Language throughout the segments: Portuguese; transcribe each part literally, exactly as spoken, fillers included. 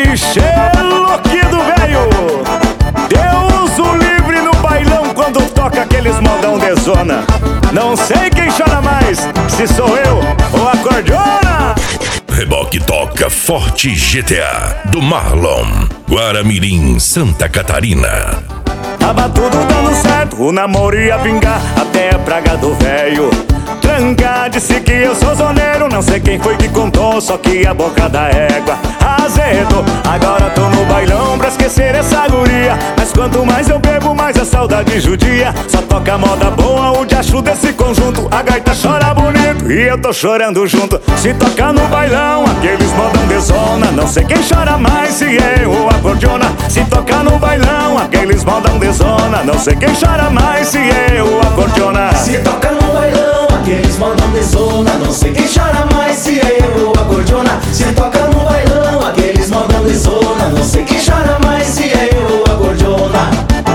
Michelo aqui do velho. Deus o livre no bailão quando toca aqueles modão de zona. Não sei quem chora mais, se sou eu ou a cordiona. Reboque toca Forte G T A do Marlon, Guaramirim, Santa Catarina. Tava tudo dando certo, o namoro ia vingar, até a praga do velho tranca. Disse que eu sou zoneiro, não sei quem foi que contou, só que a boca da égua azedou. Agora tô no bailão pra esquecer essa guria, mas quanto mais eu bebo, mais a saudade judia. Só toca moda boa, o diacho desse conjunto. A gaita chora bonito e eu tô chorando junto. Se tocar no bailão, aqueles modão de zona, não sei quem chora mais, se eu ou a cordiona. Se tocar no bailão, aqueles modão de zona, não sei quem chora mais, se eu ou a cordiona. Se toca no bailão, aqueles modão de zona, não sei quem chora mais, se eu ou a cordiona. Se toca no bailão, aqueles modão de zona, não sei quem chora mais, se eu ou a cordiona.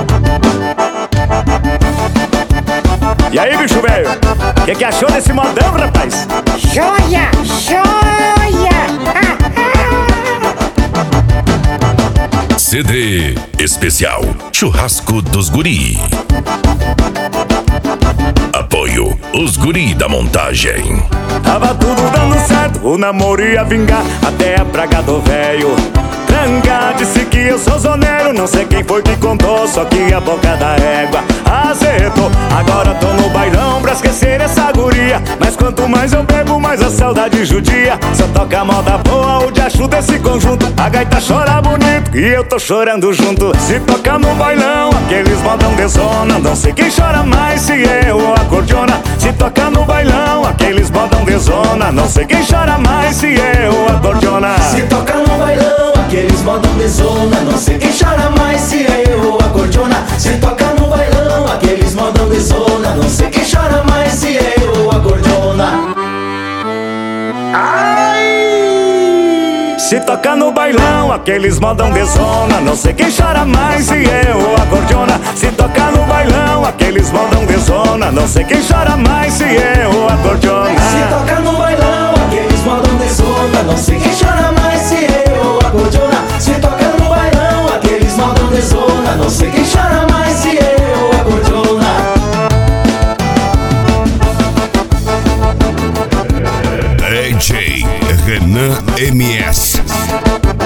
E aí, bicho velho, o que, que achou desse modão, rapaz? Joia, joia. C D especial Churrasco dos Guri. Apoio Os Guri da Montagem. Tava tudo dando certo, o namoro ia vingar, até a praga do velho tranca. Disse que eu sou zoneiro, não sei quem foi que contou, só que a boca da égua azedou. Agora tô no bailão pra esquecer essa guria, mas quanto mais eu bebo, mais a saudade judia. Só toca moda boa, o diacho desse conjunto. A gaita chora bonito e eu tô chorando junto. Se toca no bailão, aqueles modão de zona, não sei quem chora mais, se eu ou a cordiona. Se toca no bailão, aqueles modão de zona, não sei quem chora mais, se eu ou a cordiona. Se toca no bailão, aqueles modão de zona, não sei quem chora mais, se eu ou a cordiona. Se toca no bailão, aqueles modão de zona, não sei quem chora mais, se eu ou a cordiona. Se toca no bailão, aqueles modão de zona, não sei quem chora mais, se eu ou a cordiona. Se toca no bailão, aqueles modão de zona, não sei quem chora mais, se eu ou a cordiona. Se toca no bailão, aqueles modão de zona, não sei quem chora mais, se eu ou a cordiona. Se toca no bailão, aqueles modão de zona, não sei quem chora mais, se eu ou a cordiona. D J Renan M S.